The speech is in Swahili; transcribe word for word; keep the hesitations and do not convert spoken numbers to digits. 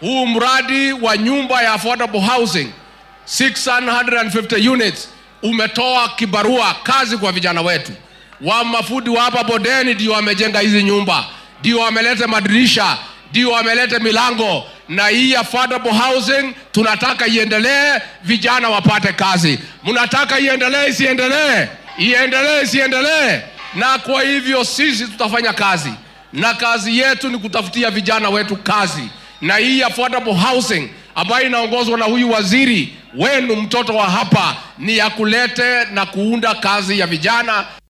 huu mradi wa nyumba ya affordable housing six hundred fifty units umetoa kibarua kazi kwa vijana wetu. Wa mafundi wa hapa Bodeni ndio wamejenga hizi nyumba, ndio wameleta madirisha, ndio wameleta milango, na hii affordable housing tunataka iendelee, vijana wapate kazi. Mnataka iendelee isiendelee? Iendelee isiendelee? Na kwa hivyo sisi tutafanya kazi, na kazi yetu ni kutafutia vijana wetu kazi. Na hii affordable housing ambayo inaongozwa na huyu waziri wenu, mtoto wa hapa, ni ya kulete na kuunda kazi ya vijana.